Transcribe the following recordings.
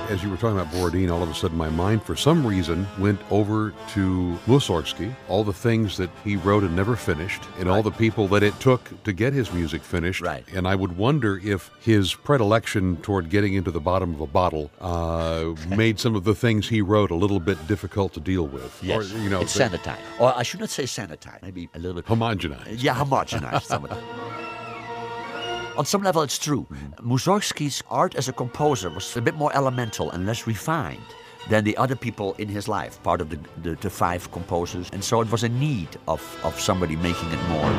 As you were talking about Borodin, all of a sudden my mind, for some reason, went over to Mussorgsky, all the things that he wrote and never finished, and all the people that it took to get his music finished. Right. And I would wonder if his predilection toward getting into the bottom of a bottle made some of the things he wrote a little bit difficult to deal with. Yes, Or, it's sanitized. Or I should not say sanitized, maybe a little bit... homogenized. Yeah, homogenized, some of it. On some level, it's true. Mussorgsky's art as a composer was a bit more elemental and less refined than the other people in his life, part of the five composers. And so it was a need of somebody making it more.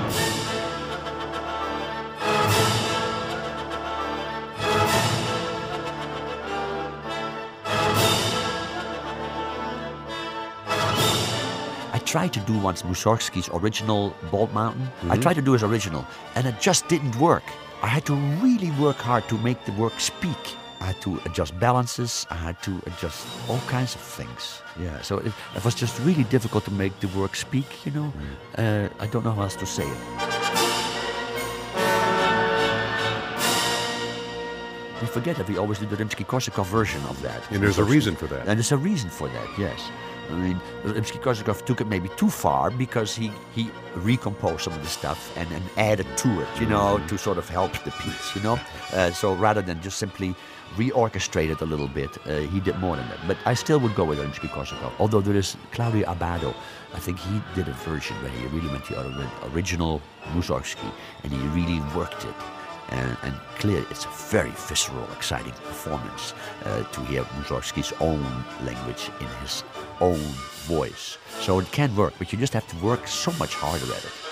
I tried to do once Mussorgsky's original Bald Mountain. I tried to do his original, and it just didn't work. I had to really work hard to make the work speak. I had to adjust balances. I had to adjust all kinds of things. Yeah, so it was just really difficult to make the work speak, you know. I don't know how else to say it. We forget that we always do the Rimsky-Korsakov version of that. And there's a reason for that. And there's a reason for that, yes. I mean, Rimsky-Korsakov took it maybe too far because he recomposed some of the stuff and added to it, you know, to sort of help the piece, you know. So rather than just simply reorchestrate it a little bit, he did more than that. But I still would go with Rimsky-Korsakov. Although there is Claudio Abbado, I think he did a version where he really went to original Mussorgsky and he really worked it. And clearly, it's a very visceral, exciting performance to hear Mussorgsky's own language in his own voice. So it can work, but you just have to work so much harder at it.